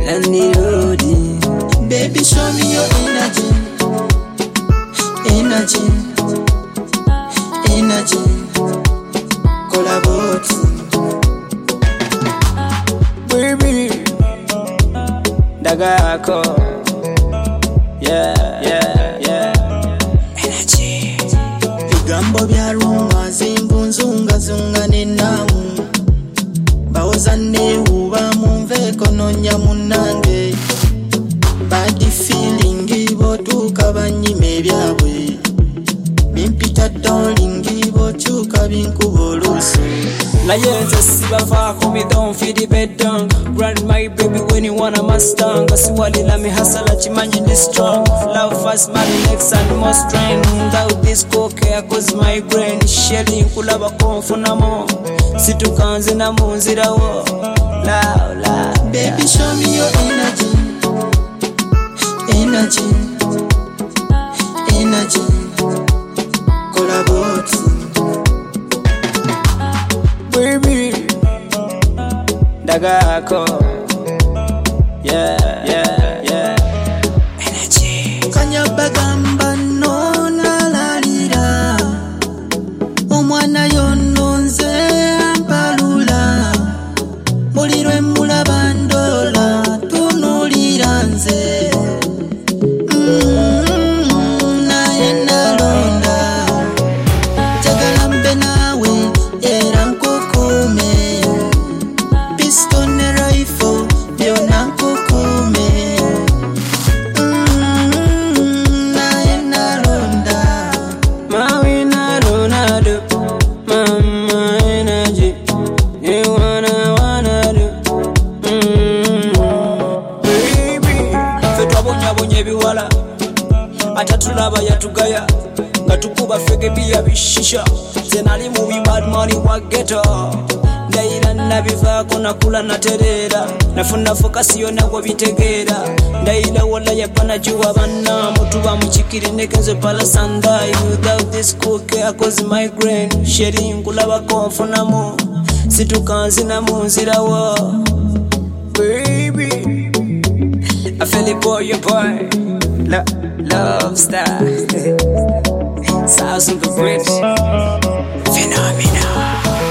and the roadie. Baby, show me your energy, energy, energy. Collaborate, baby. Dagako, yeah, yeah, yeah. Energy. Bigambo bya rumwa zimbunzunga zunga nenamu. Baoza nehuba mumveko nonya munange. Bad feeling botuka banyime byabwe. Bimpita darling botuka binkubolusu. La yenza sibafako me don't feed the bed down. Grant my baby when you wanna Mustang. Asiwali la mi hasala chimanyi this strong. Love fast money legs and more strength. Without this coke cause my brain. Shelly kulaba konfuna mo. Situkanze na munzira wo. La la. Baby show me your energy, energy, energy. Collaborate, baby. Dagako, yeah, yeah, yeah. Energy. Kanyabagamba no nalalira. Omwana yononze ampalula. Mulirwe mulabandola tunulira nze. Naye nalonda. Jagala mbe nawe era nkukume. Pistol ne rifle byonna nkukume. Naye nalonda. Mawe nalonado. Mama energy. You wanna do. Baby. Fetwa bonya ebiwala. Atatulaba yatugaya. Nga tukuba feke bia bishisha. Zenali mu bad money wa ghetto. Ndaira nabivaako nakula naterera. Nafuna focus yonna gwo bitegeera. Ndaira wala yapana jiwa banna. Mutuba mukikiri nekenze pala sandai. Without this cookie I cause migraine. Sharing kulaba konfunamo. Situkanze na munzira wo. Baby, I feel it for your boy. Love star. Sounds super great. Phenomenal.